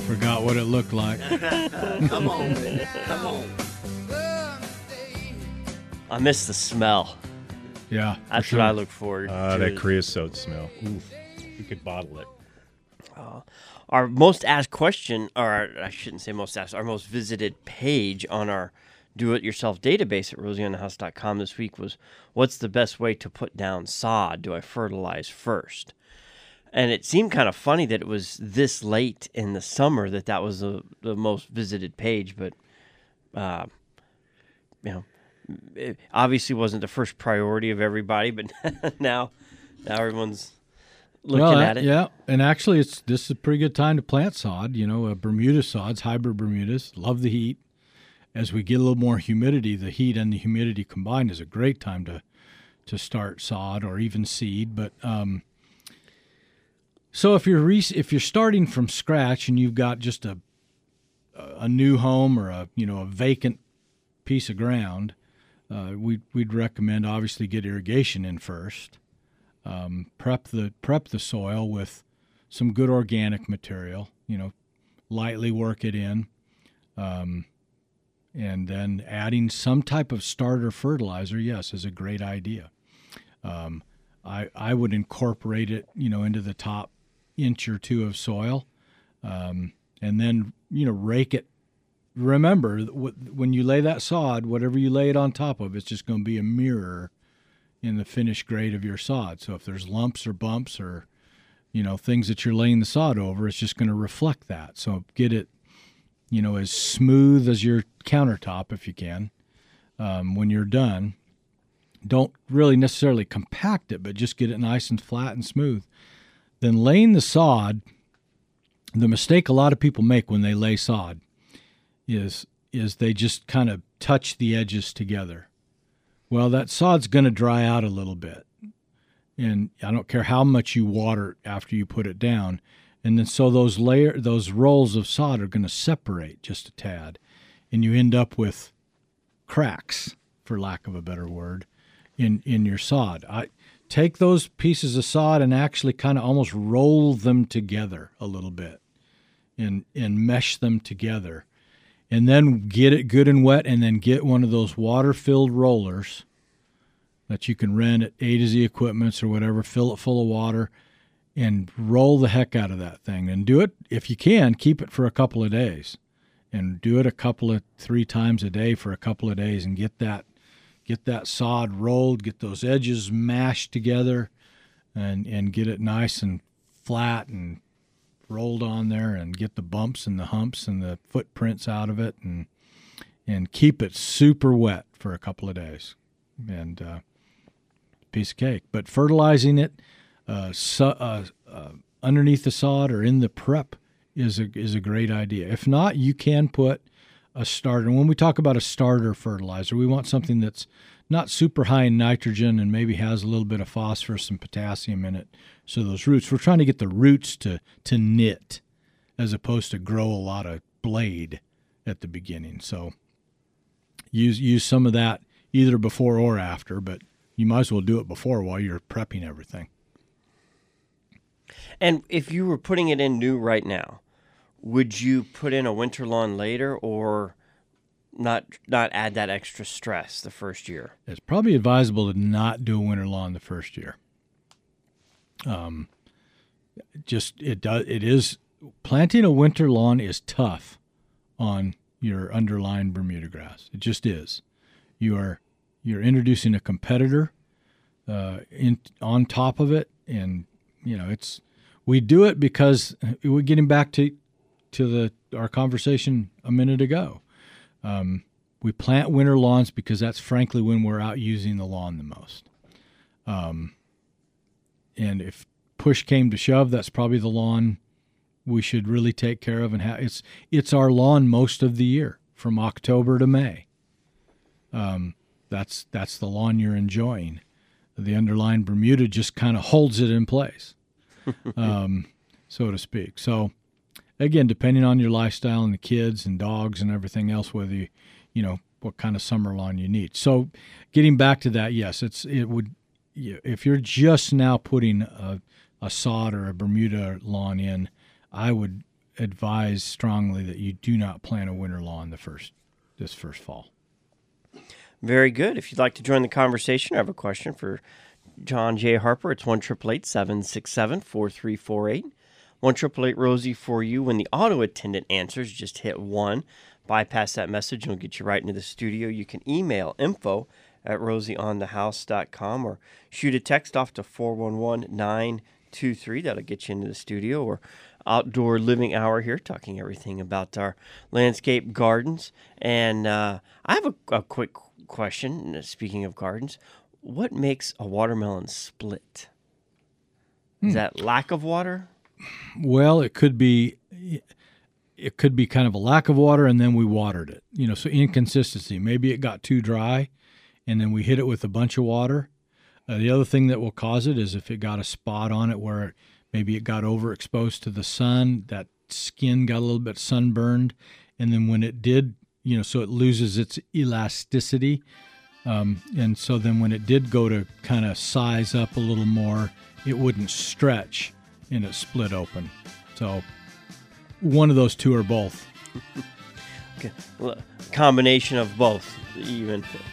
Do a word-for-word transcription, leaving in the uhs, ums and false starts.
Forgot what it looked like. Come on, man. Come on. I miss the smell. Yeah, That's sure. what I look forward Uh, to. that creosote smell. Oof. You could bottle it. Uh, our most asked question, or I shouldn't say most asked, our most visited page on our do-it-yourself database at rosie on the house dot com this week was, what's the best way to put down sod? Do I fertilize first? And it seemed kind of funny that it was this late in the summer that that was the, the most visited page, but, uh, you know, it obviously wasn't the first priority of everybody, but now, now everyone's looking well, at it. Yeah, and actually, it's this is a pretty good time to plant sod. You know, uh, Bermuda sods, hybrid Bermudas, love the heat. As we get a little more humidity, the heat and the humidity combined is a great time to to start sod or even seed. But um, so if you're re- if you're starting from scratch and you've got just a a new home or a you know a vacant piece of ground, uh, we we'd recommend obviously get irrigation in first. Um, prep the prep the soil with some good organic material. You know, lightly work it in. Um, And then adding some type of starter fertilizer, yes, is a great idea. Um, I I would incorporate it, you know, into the top inch or two of soil, um, and then you know rake it. Remember, when you lay that sod, whatever you lay it on top of, it's just going to be a mirror in the finished grade of your sod. So if there's lumps or bumps or you know things that you're laying the sod over, it's just going to reflect that. So get it, you know, as smooth as your countertop if you can. Um, when you're done, don't really necessarily compact it, but just get it nice and flat and smooth. Then laying the sod, the mistake a lot of people make when they lay sod is is they just kind of touch the edges together. Well, that sod's going to dry out a little bit. And I don't care how much you water after you put it down. And then so those layer, those rolls of sod are going to separate just a tad, and you end up with cracks, for lack of a better word, in, in your sod. I take those pieces of sod and actually kind of almost roll them together a little bit, and and mesh them together, and then get it good and wet, and then get one of those water-filled rollers that you can rent at A to Z Equipments or whatever, fill it full of water, and roll the heck out of that thing. And do it, if you can, keep it for a couple of days. And do it a couple of, three times a day for a couple of days and get that get that sod rolled, get those edges mashed together, and, and get it nice and flat and rolled on there, and get the bumps and the humps and the footprints out of it, and and keep it super wet for a couple of days. And uh, piece of cake. But fertilizing it, Uh, so, uh, uh, underneath the sod or in the prep is a is a great idea. If not, you can put a starter. When we talk about a starter fertilizer, we want something that's not super high in nitrogen and maybe has a little bit of phosphorus and potassium in it. So those roots, we're trying to get the roots to to knit as opposed to grow a lot of blade at the beginning. So use use some of that either before or after, but you might as well do it before while you're prepping everything. And if you were putting it in new right now, would you put in a winter lawn later, or not not add that extra stress the first year? It's probably advisable to not do a winter lawn the first year. Um, just it does it is planting a winter lawn is tough on your underlying Bermuda grass. It just is. You are you're introducing a competitor uh, in on top of it, and you know it's. We do it because we're getting back to to the our conversation a minute ago. Um, we plant winter lawns because that's frankly when we're out using the lawn the most. Um, and if push came to shove, that's probably the lawn we should really take care of. And ha- it's it's our lawn most of the year, from October to May. Um, that's that's the lawn you're enjoying. The underlying Bermuda just kind of holds it in place. um, so to speak. So, again, depending on your lifestyle and the kids and dogs and everything else, whether you, you know, what kind of summer lawn you need. So, getting back to that, yes, it's it would. If you're just now putting a, a sod or a Bermuda lawn in, I would advise strongly that you do not plant a winter lawn the first this first fall. Very good. If you'd like to join the conversation, I have a question for John J. Harper. It's one eight eight eight, seven six seven, four three four eight. one eight eight eight, Rosie for you. When the auto attendant answers, just hit one. Bypass that message, and we'll get you right into the studio. You can email info at rosie on the house dot com or shoot a text off to four one one, nine two three. That'll get you into the studio or outdoor living hour here, talking everything about our landscape gardens. And uh, I have a, a quick question, speaking of gardens. What makes a watermelon split? Is Hmm. that lack of water? Well, it could be it could be kind of a lack of water, and then we watered it. You know, so inconsistency. Maybe it got too dry, and then we hit it with a bunch of water. Uh, the other thing that will cause it is if it got a spot on it where maybe it got overexposed to the sun, that skin got a little bit sunburned, and then when it did, you know, so it loses its elasticity. Um, and so then when it did go to kind of size up a little more, it wouldn't stretch and it split open. So one of those two or both. Okay. Well, combination of both, even.